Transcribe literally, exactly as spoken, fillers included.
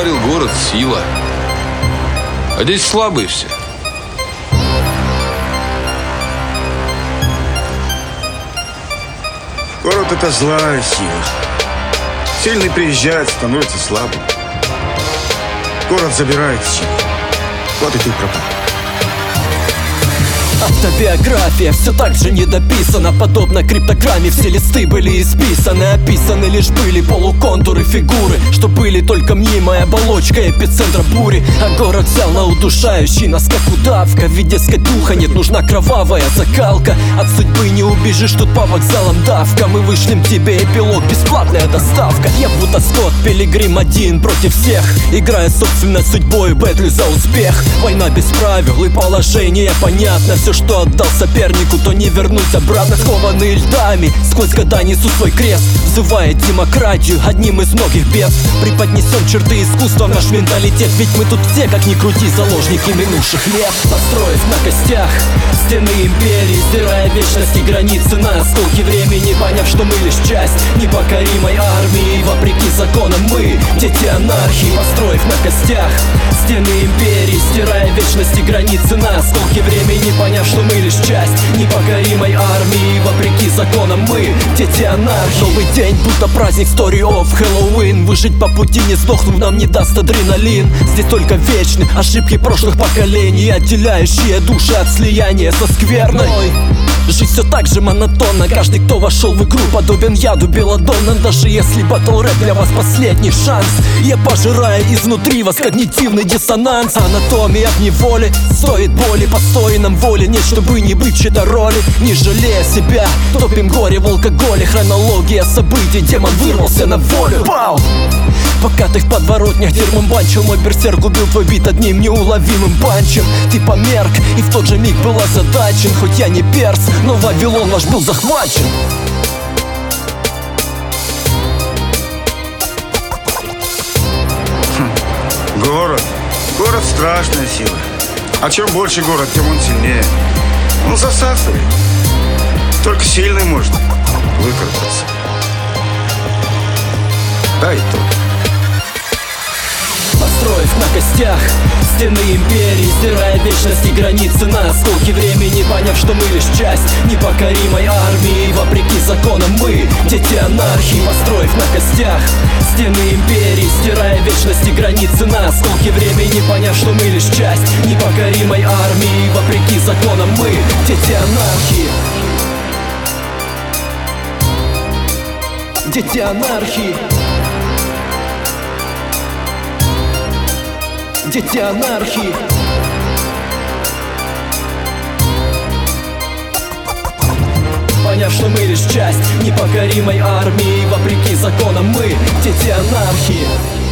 говорил, город — сила. А здесь слабые все. Город — это злая сила. Сильный приезжает, становится слабым. Город забирает силу. Вот и ты пропал. Автобиография все так же недописана. Подобно криптограмме все листы были исписаны. Описаны лишь были полуконтуры фигуры, что были только мнимой оболочкой эпицентра бури. А город взял на удушающий нас как удавка. Ведь дескать духа нет, нужна кровавая закалка. От судьбы не убежишь, тут по вокзалам давка. Мы вышлем тебе эпилог, бесплатная доставка. Я будто Скотт Пилигрим один против всех, играя собственной судьбой, бэтлю за успех. Война без правил и положение понятно. Все, что отдал сопернику, то не вернуть обратно. Скованные льдами, сквозь года несу свой крест, взывая демократию одним из многих бед. Преподнесем черты искусства в наш менталитет, ведь мы тут все, как ни крути, заложники минувших лет. Построив на костях стены империи, стирая вечности границы на осколки времени, поняв, что мы лишь часть непокоримой армии. Вопреки законам мы дети анархии. Построив на костях стены империи, стирая вечности границы на осколки времени, поняв, что мы лишь часть непокоримой армии. Вопреки законам мы дети анархии. Новый день, будто праздник Story of Halloween. Выжить по пути, не сдохнув, нам не даст адреналин. Здесь только вечны ошибки прошлых поколений, отделяющие души от слияния со скверной. Жизнь все так же монотонна. Каждый, кто вошел в игру, подобен яду белладонна. Даже если батл рэп для вас последний шанс, я пожираю изнутри вас когнитивный диссонанс. Анатомия в неволе стоит боли, постой нам воли. Нет, чтобы не быть чьей-то роли, не жалея себя, топим горе в алкоголе. Хронология событий, демон вырвался на волю. Пау! Пока ты в подворотнях дерьмом банчил, мой берсерк убил твой бит одним неуловимым панчем. Ты померк и в тот же миг был озадачен. Хоть я не перс, но Вавилон ваш был захвачен. Хм. Город. Город — страшная сила. А чем больше город, тем он сильнее. Он засасывает. Только сильный может выкарабкаться. Да и то. Построив на костях стены империи, стирая вечности границы на осколки времени, поняв, что мы лишь часть непокоримой армии. Вопреки законам мы дети анархии. Построив на костях стены империи, стирая вечности границы на осколки времени, поняв, что мы лишь часть непокоримой армии. Вопреки законам мы дети анархии. Дети анархии. Дети анархии. Поняв, что мы лишь часть непокоримой армии, вопреки законам мы дети анархии.